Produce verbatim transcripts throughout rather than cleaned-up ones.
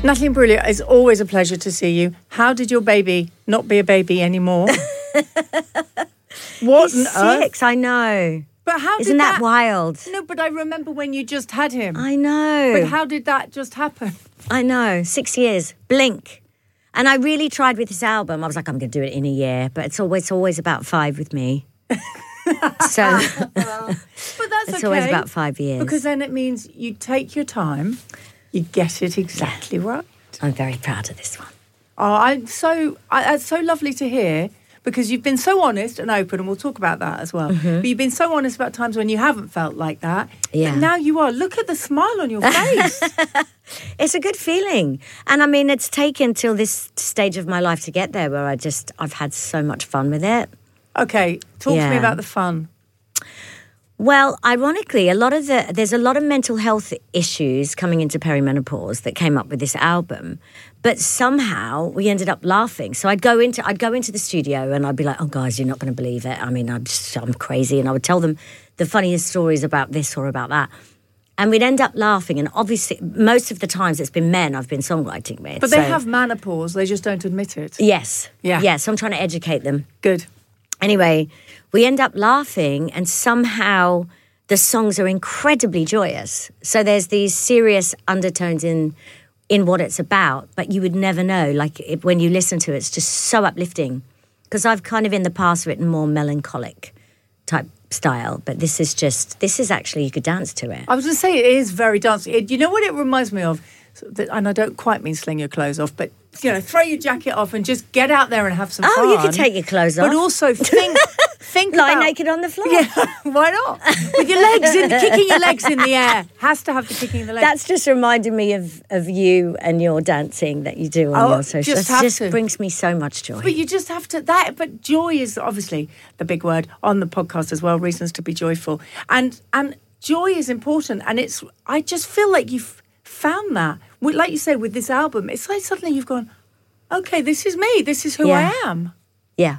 Natalie Imbruglia, it's always a pleasure to see you. How did your baby not be a baby anymore? What He's on six, earth? I know. But how Isn't did that, that wild? No, but I remember when you just had him. I know. But how did that just happen? I know. Six years. Blink. And I really tried with this album. I was like, I'm going to do it in a year. But it's always, always about five with me. So But that's it's okay. always about five years. Because then it means you take your time, you get it exactly right. I'm very proud of this one. Oh, I'm so, I, it's so lovely to hear because you've been so honest and open, and we'll talk about that as well. Mm-hmm. But you've been so honest about times when you haven't felt like that. Yeah. But now you are. Look at the smile on your face. It's a good feeling. And I mean, it's taken till this stage of my life to get there where I just, I've had so much fun with it. Okay, talk to me Yeah. about the fun. Well, ironically, a lot of the there's a lot of mental health issues coming into perimenopause that came up with this album, but somehow we ended up laughing. So I'd go into I'd go into the studio and I'd be like, "Oh, guys, you're not going to believe it. I mean, I'm just I'm crazy," and I would tell them the funniest stories about this or about that, and we'd end up laughing. And obviously, most of the times it's been men I've been songwriting with. But they so- have menopause, they just don't admit it. yes, Yeah. yes. I'm trying to educate them. Good. Anyway, we end up laughing and somehow the songs are incredibly joyous. So there's these serious undertones in in what it's about, but you would never know. Like it, when you listen to it, it's just so uplifting. Because I've kind of in the past written more melancholic type style, but this is just, this is actually, you could dance to it. I was going to say, it is very dancey. It, you know what it reminds me of? So that- And I don't quite mean sling your clothes off, but, you know, throw your jacket off and just get out there and have some Oh, fun. you could take your clothes off. But also think, think Lie about... naked on the floor. Yeah, why not? With your legs in, kicking your legs in the air. Has to have the kicking in the legs. That's just reminded me of, of you and your dancing that you do on Oh, your social. just It have just to. brings me so much joy. But you just have to that. But joy is obviously the big word on the podcast as well. Reasons to be joyful, and and joy is important. And it's I just feel like you've found that. With- Like you say with this album, it's like suddenly you've gone, okay, this is me. This is who Yeah. I am. Yeah.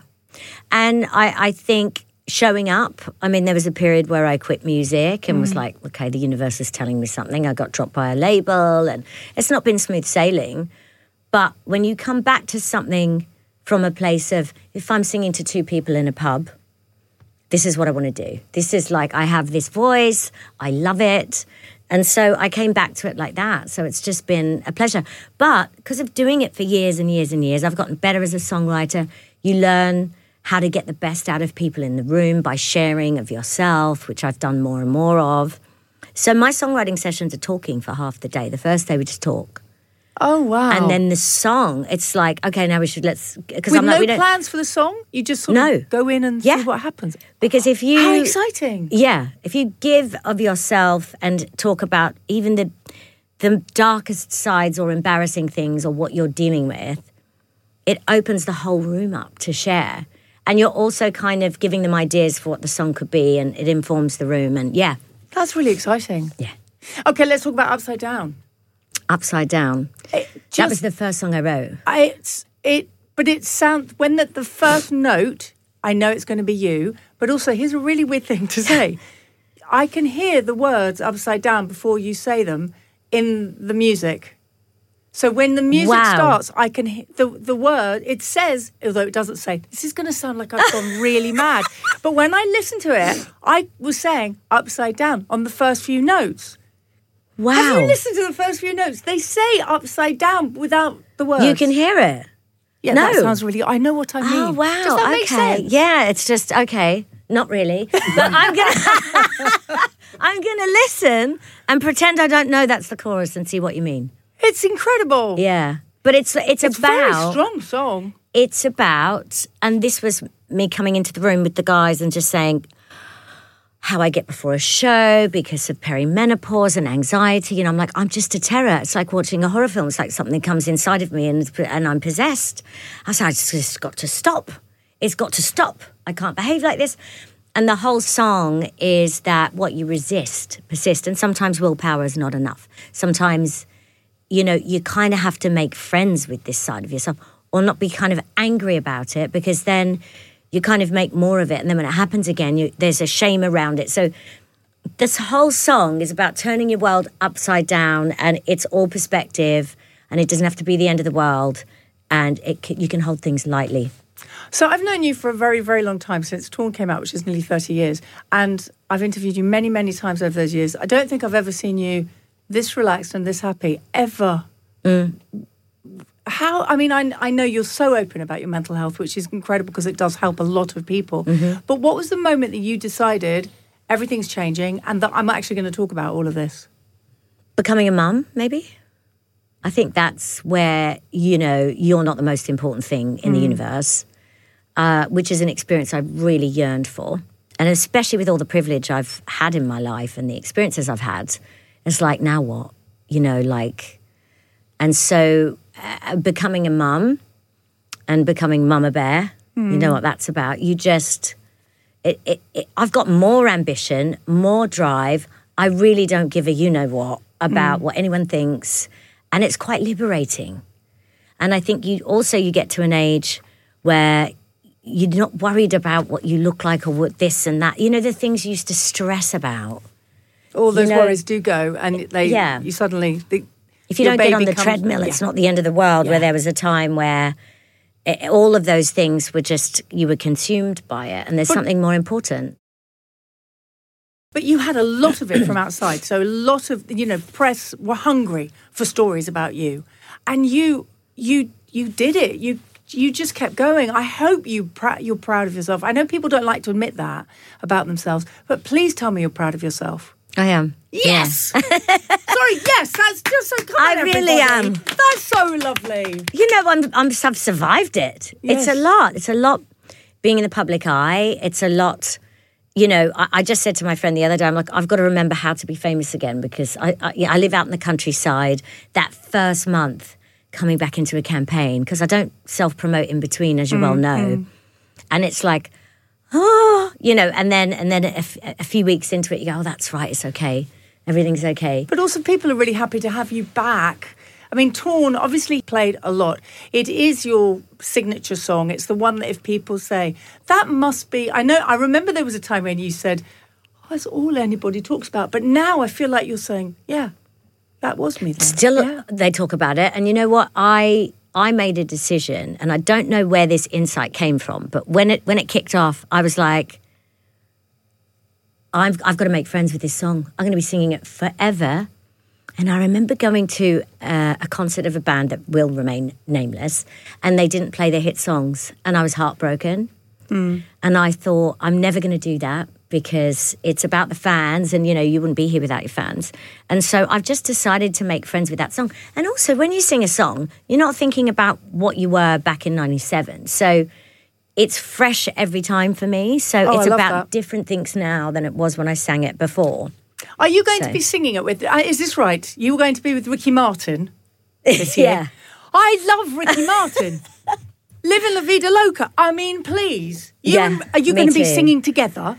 And I, I think showing up, I mean, there was a period where I quit music and was like, okay, the universe is telling me something. I got dropped by a label and it's not been smooth sailing. But when you come back to something from a place of, if I'm singing to two people in a pub, this is what I want to do. This is like, I have this voice, I love it. And so I came back to it like that. So it's just been a pleasure. But because of doing it for years and years and years, I've gotten better as a songwriter. You learn how to get the best out of people in the room by sharing of yourself, which I've done more and more of. So my songwriting sessions are talking for half the day. The first day we just talk. Oh wow! And then the song, it's like, okay, now we should let's... Because with I'm like, no we don't... plans for the song, you just sort No. of go in and Yeah. see what happens. Because if you... How exciting! Yeah, if you give of yourself and talk about even the the darkest sides or embarrassing things or what you're dealing with, it opens the whole room up to share. And you're also kind of giving them ideas for what the song could be, and it informs the room. And yeah, That's really exciting. yeah. Okay, let's talk about Upside Down. Upside Down. It that just- was the first song I wrote. I, it's it, but it sounds when the, the first note. I know it's going to be you, but also here's a really weird thing to say. I can hear the words upside down before you say them in the music. So when the music Wow. starts, I can hear the the word. It says, although it doesn't say. This is going to sound like I've gone really mad. But when I listened to it, I was saying upside down on the first few notes. Wow. Have you listened to the first few notes? They say upside down without the words. You can hear it. Yeah, No. that sounds really... I know what I mean. Oh, wow. Does that make okay. sense? Yeah, it's just, okay, not really. But I'm going to I'm gonna listen and pretend I don't know that's the chorus and see what you mean. It's incredible. Yeah. But it's it's, It's a about... very strong song. It's about, and this was me coming into the room with the guys and just saying how I get before a show because of perimenopause and anxiety. And I'm like, I'm just a terror. It's like watching a horror film. It's like something comes inside of me and, and I'm possessed. I said, I just, just got to stop. It's got to stop. I can't behave like this. And the whole song is that what you resist, persist. And sometimes willpower is not enough. Sometimes, you know, you kind of have to make friends with this side of yourself or not be kind of angry about it because then you kind of make more of it. And then when it happens again, you, there's a shame around it. So this whole song is about turning your world upside down and it's all perspective. and it doesn't have to be the end of the world, and it can, you can hold things lightly. So I've known you for a very, very long time, since Torn came out, which is nearly thirty years. And I've interviewed you many, many times over those years. I don't think I've ever seen you this relaxed and this happy, ever. Mm. How, I mean, I, I know you're so open about your mental health, which is incredible because it does help a lot of people. Mm-hmm. But what was the moment that you decided everything's changing and that I'm actually going to talk about all of this? Becoming a mum, maybe? I think that's where, you know, you're not the most important thing in mm. the universe, uh, which is an experience I really yearned for. And especially with all the privilege I've had in my life and the experiences I've had, it's like, now what? You know, like... And so uh, becoming a mum and becoming Mama Bear, mm. you know what that's about. You just... It, it, it, I've got more ambition, more drive. I really don't give a you-know-what about mm. what anyone thinks. And it's quite liberating. And I think you also you get to an age where you're not worried about what you look like or what this and that. You know, the things you used to stress about. All those you know, worries do go, and they yeah. you suddenly... The, if you don't get on the comes, treadmill, yeah. it's not the end of the world, yeah. where there was a time where it, all of those things were just, you were consumed by it, and there's but, something more important. But you had a lot of it from outside, so a lot of, you know, press were hungry for stories about you, and you you you did it. You you just kept going. I hope you pr- you're proud of yourself. I know people don't like to admit that about themselves, but please tell me you're proud of yourself. I am. Yes. Yeah. Sorry, yes, that's just so kind. I really am. That's so lovely. You know, I'm, I'm, I've survived it. Yes. It's a lot. It's a lot being in the public eye. It's a lot, you know, I, I just said to my friend the other day, I'm like, I've got to remember how to be famous again, because I, I, yeah, I live out in the countryside. That first month coming back into a campaign, because I don't self-promote in between, as you mm, well know. Mm. And it's like, oh, you know, and then and then a, f- a few weeks into it, you go, oh, that's right, it's okay. Everything's okay. But also people are really happy to have you back. I mean, Torn obviously played a lot. It is your signature song. It's the one that if people say, that must be... I know, I remember there was a time when you said, oh, that's all anybody talks about. But now I feel like you're saying, yeah, that was me then. Still, yeah. They talk about it. And you know what? I... I made a decision, and I don't know where this insight came from, but when it when it kicked off, I was like, I've, I've got to make friends with this song. I'm going to be singing it forever. And I remember going to uh, a concert of a band that will remain nameless, and they didn't play their hit songs, and I was heartbroken. Mm. And I thought, I'm never going to do that, because it's about the fans, and, you know, you wouldn't be here without your fans. And so I've just decided to make friends with that song. And also, when you sing a song, you're not thinking about what you were back in ninety-seven. So it's fresh every time for me. So oh, it's about that. different things now than it was when I sang it before. Are you going so. to be singing it with... Uh, is this right? You were going to be with Ricky Martin this year? Yeah. I love Ricky Martin. Living La Vida Loca. I mean, please. You yeah, and, are you going to be singing together?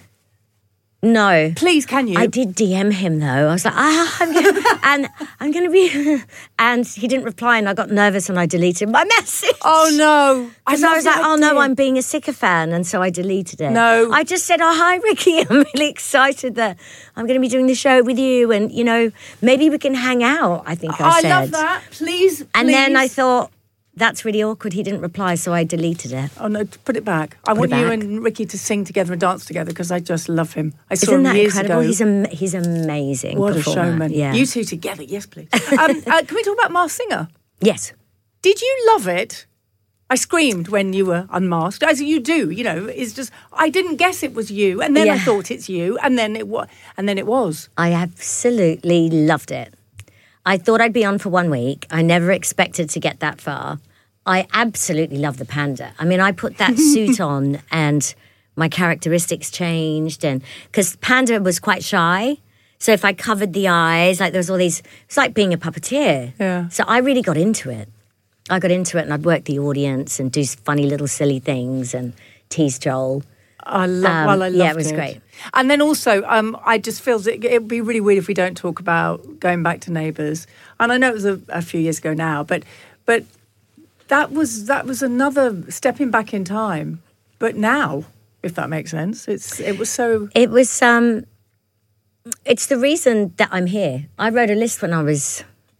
No. Please, can you? I did D M him, though. I was like, ah, I'm gonna, and I'm going to be... And he didn't reply, and I got nervous, and I deleted my message. Oh, no. Because I, I was like, oh, no, I'm being a sycophant, and so I deleted it. No. I just said, oh, hi, Ricky. I'm really excited that I'm going to be doing the show with you, and, you know, maybe we can hang out, I think I, I said. I love that. Please, please. And then I thought... That's really awkward. He didn't reply, so I deleted it. Oh, no, put it back. I put want you back. and Ricky to sing together and dance together, because I just love him. I saw Isn't him that years incredible? ago. He's, am- he's amazing. What performer. a showman. Yeah. You two together, yes, please. um, uh, can we talk about Masked Singer? Yes. Did you love it? I screamed when you were unmasked, as you do, you know. It's just, I didn't guess it was you, and then yeah. I thought it's you, and then it was, and then it was. I absolutely loved it. I thought I'd be on for one week. I never expected to get that far. I absolutely love the panda. I mean, I put that suit on and my characteristics changed, and because Panda was quite shy. So if I covered the eyes, like there was all these, it's like being a puppeteer. Yeah. So I really got into it. I got into it, and I'd work the audience and do funny little silly things and tease Joel. I love. Um, well, I loved yeah, it was it. great. And then also, um, I just feel that it would be really weird if we don't talk about going back to Neighbours. And I know it was a, a few years ago now, but but. That was that was another stepping back in time, but now, if that makes sense, it's it was so. It was. Um, it's the reason that I'm here. I wrote a list when I was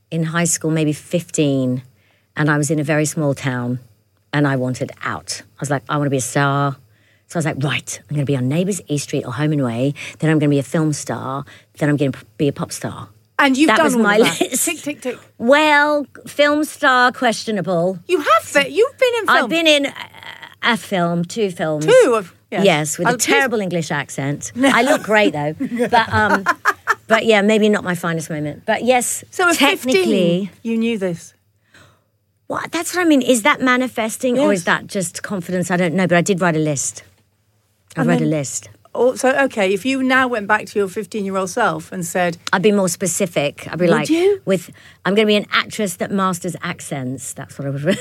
in high school, maybe fifteen, and I was in a very small town and I wanted out. I was like, I want to be a star. So I was like, right, I'm going to be on Neighbours, East Street or Home and Way. Then I'm going to be a film star. Then I'm going to be a pop star. And you've that done was all my of that. list. Tick, tick, tick. Well, film star, questionable. You have been. You've been in film. I've been in a, a film, two films. Two of yes, yes with I'll a terrible English accent. I look great though, but um, but yeah, maybe not my finest moment. But yes, so at technically, fifteen, you knew this. What? That's what I mean. Is that manifesting Yes. or is that just confidence? I don't know, but I did write a list. I And read then- a list. Oh, so okay, if you now went back to your fifteen-year-old self and said, I'd be more specific. I'd be Would like, you? with I'm going to be an actress that masters accents. That's what I would.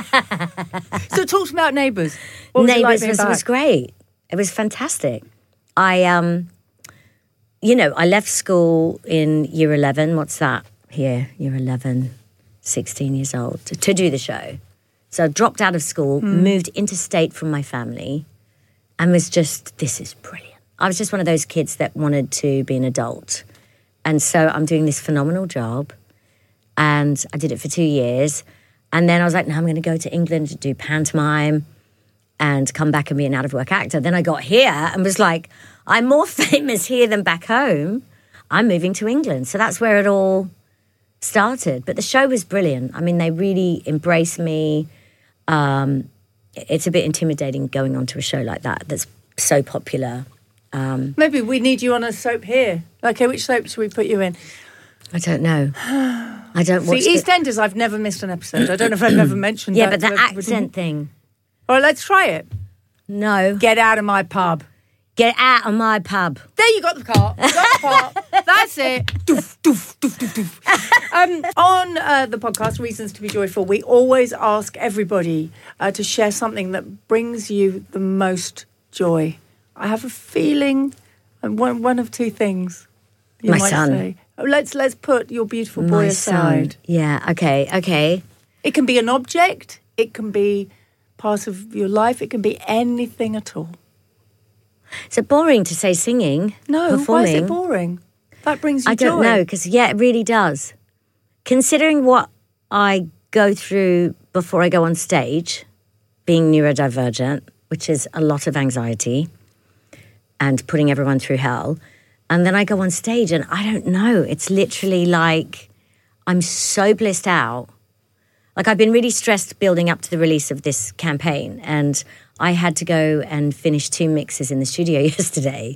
so talk to me about Neighbours. What was it like Neighbours being was, back? was great. It was fantastic. I, um, you know, I left school in year eleven. What's that here? Year eleven, sixteen years old, to, to do the show. So I dropped out of school, Hmm. moved interstate from my family, and was just, this is brilliant. I was just one of those kids that wanted to be an adult. And so I'm doing this phenomenal job. And I did it for two years. And then I was like, no, I'm going to go to England to do pantomime and come back and be an out-of-work actor. Then I got here and was like, I'm more famous here than back home. I'm moving to England. So that's where it all started. But the show was brilliant. I mean, they really embraced me. Um, it's a bit intimidating going onto a show like that that's so popular. Um, Maybe we need you on a soap here. Okay, which soap should we put you in? I don't know. I don't watch See, the- EastEnders, I've never missed an episode. I don't know if I've ever mentioned Yeah, that. but the to everybody. accent thing. All right, let's try it. No. Get out of my pub. Get out of my pub. There you got the car. You got the part. That's it. Doof, doof, doof, doof, doof. Um, on uh, the podcast, Reasons to be Joyful, we always ask everybody uh, to share something that brings you the most joy. I have a feeling, and one one of two things. You My might son. Say. Oh, let's let's put your beautiful boy My aside. son. Yeah, okay, okay. It can be an object. It can be part of your life. It can be anything at all. Is it boring to say singing? No, performing? why is it boring? That brings you I don't joy. know, because, yeah, it really does. Considering what I go through before I go on stage, being neurodivergent, which is a lot of anxiety and putting everyone through hell, and then I go on stage and I don't know, it's literally like I'm so blissed out. Like, I've been really stressed building up to the release of this campaign, and I had to go and finish two mixes in the studio yesterday.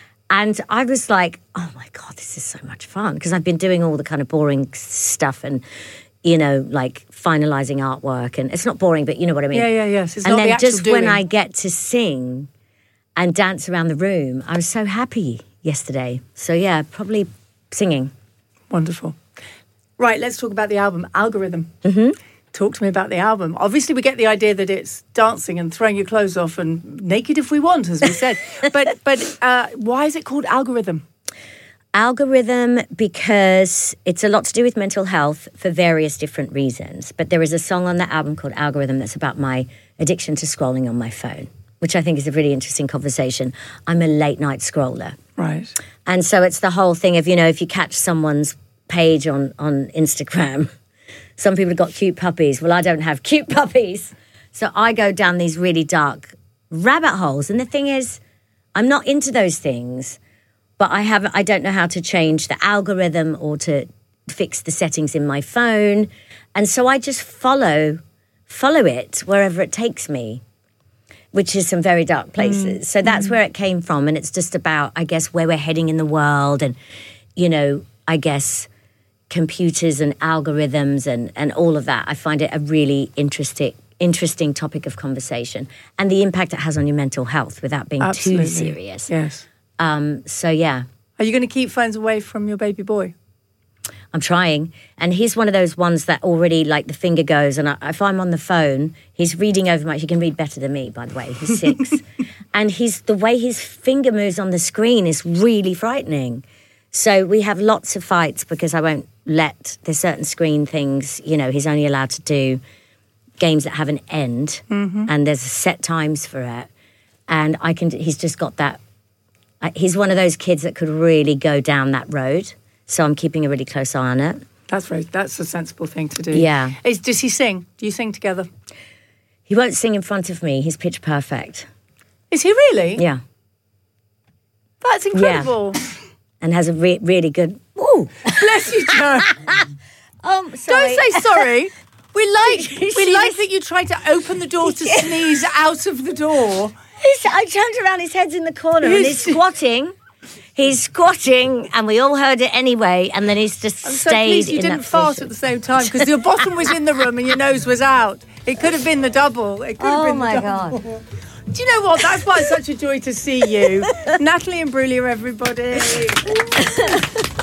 And I was like, oh my God, this is so much fun. Because I've been doing all the kind of boring stuff and, you know, like finalising artwork. And it's not boring, but you know what I mean. Yeah, yeah, yes. It's and not then the actual just when doing. I get to sing and dance around the room, I was so happy yesterday. So yeah, probably singing. Wonderful. Right, let's talk about the album, Algorithm. Mm-hmm. Talk to me about the album. Obviously, we get the idea that it's dancing and throwing your clothes off and naked if we want, as we said. but but uh, why is it called Algorithm? Algorithm, because it's a lot to do with mental health for various different reasons. But there is a song on the album called Algorithm that's about my addiction to scrolling on my phone, which I think is a really interesting conversation. I'm a late night scroller. Right. And so it's the whole thing of, you know, if you catch someone's page on, on Instagram, some people have got cute puppies. Well, I don't have cute puppies. So I go down these really dark rabbit holes. And the thing is, I'm not into those things, but I have I don't know how to change the algorithm or to fix the settings in my phone. And so I just follow follow it wherever it takes me, which is some very dark places. Mm. So that's mm. where it came from. And it's just about, I guess, where we're heading in the world and, you know, I guess computers and algorithms and, and all of that. I find it a really interesting interesting topic of conversation and the impact it has on your mental health without being Absolutely. too serious. Yes. Um, so, yeah. Are you going to keep phones away from your baby boy? I'm trying. And he's one of those ones that already, like, the finger goes. And I, if I'm on the phone, he's reading over my... He can read better than me, by the way. He's six. And he's the way his finger moves on the screen is really frightening. So we have lots of fights because I won't let... There's certain screen things, you know, he's only allowed to do games that have an end. Mm-hmm. And there's set times for it. And I can... He's just got that... He's one of those kids that could really go down that road. So I'm keeping a really close eye on it. That's very. That's a sensible thing to do. Yeah. Is, does he sing? Do you sing together? He won't sing in front of me. He's pitch perfect. Is he really? Yeah. That's incredible. Yeah. And has a re- really good... Ooh. Bless you, Joe. Um, sorry. Don't say sorry. We like we She like was- that you tried to open the door to sneeze out of the door. He's, I turned around, his head's in the corner, and he's squatting. He's squatting, and we all heard it anyway, and then he's just I'm so stayed pleased you in didn't that fart position. at the same time because your bottom was in the room and your nose was out. It could have been the double. It could have Oh, been my the double. God. Do you know what? That's why it's such a joy to see you. Natalie and Brulia, everybody.